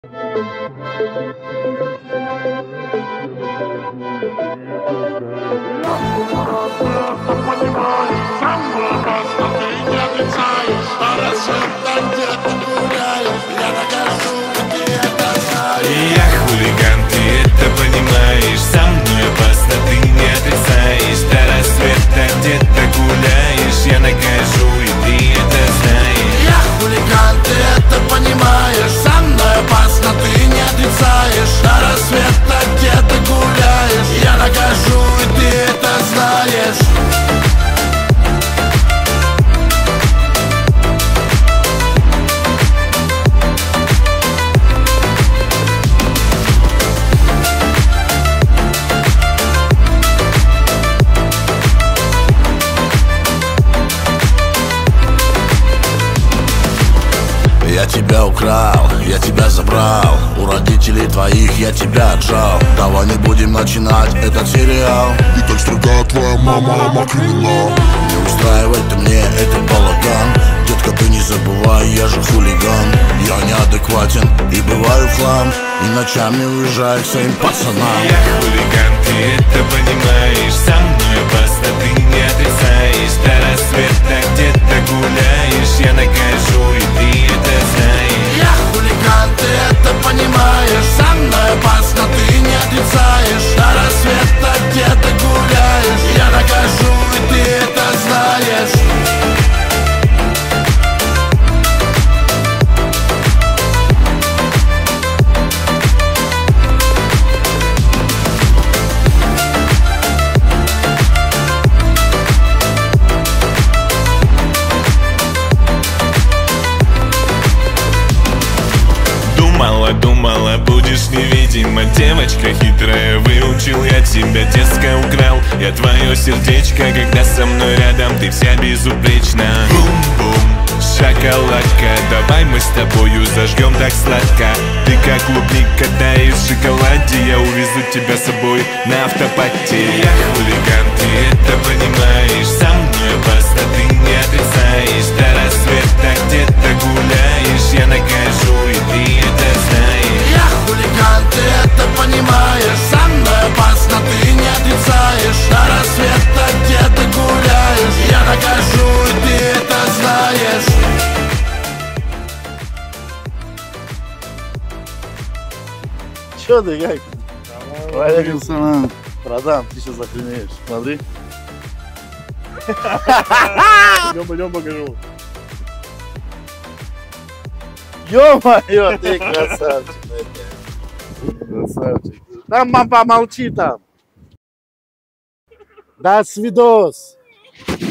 Я хулиган, ты это понимаешь. Со мной опасно, ты не отрицаешь. До рассвета где-то гуляешь. Я накажу, и ты это знаешь. Я хулиган, ты это понимаешь. Со мной опасно, ты не отрицаешь. До рассвета где-то гуляешь. Я накажу, и ты это знаешь. Я тебя украл, я тебя забрал. У родителей твоих я тебя отжал. Давай не будем начинать этот сериал. И так строга твоя мама криминал. Не устраивай ты мне этот балаган. Детка, ты не забывай, я же хулиган. Я неадекватен и бываю в хлам. И ночами уезжаю к своим пацанам. Я хулиган, ты это понимаешь. Со мной опасно, ты не отрицаешь. До рассвета где-то гуляешь. Я накажу, и ты это знаешь. Я хулиган, ты это понимаешь. Со мной опасно, ты не отрицаешь. До рассвета где-то гуляешь. Я накажу, и ты это знаешь. Думала, будешь невидима. Девочка хитрая, выучил я тебя. Детское украл я твое сердечко. Когда со мной рядом, ты вся безупречна. Бум-бум, шоколадка. Давай мы с тобою зажгем так сладко. Ты как клубника, таешь в шоколаде. Я увезу тебя с собой на автопате. Я хулиган, ты это понимаешь. Со мной опасно, ты не отрицаешь. До рассвета где-то гуляешь. Я накажу, и ты это знаешь. Я хулиган, ты это понимаешь. Со мной опасно, ты не отрицаешь. До рассвета где-то гуляешь. Я накажу, и ты это знаешь. Чё ты как? Валерий Салам. Братан, ты сейчас охренеешь. Смотри. Пойдем покажу. Ё-моё, ты красавчик. Красавчик. Там помолчи там. До свидос.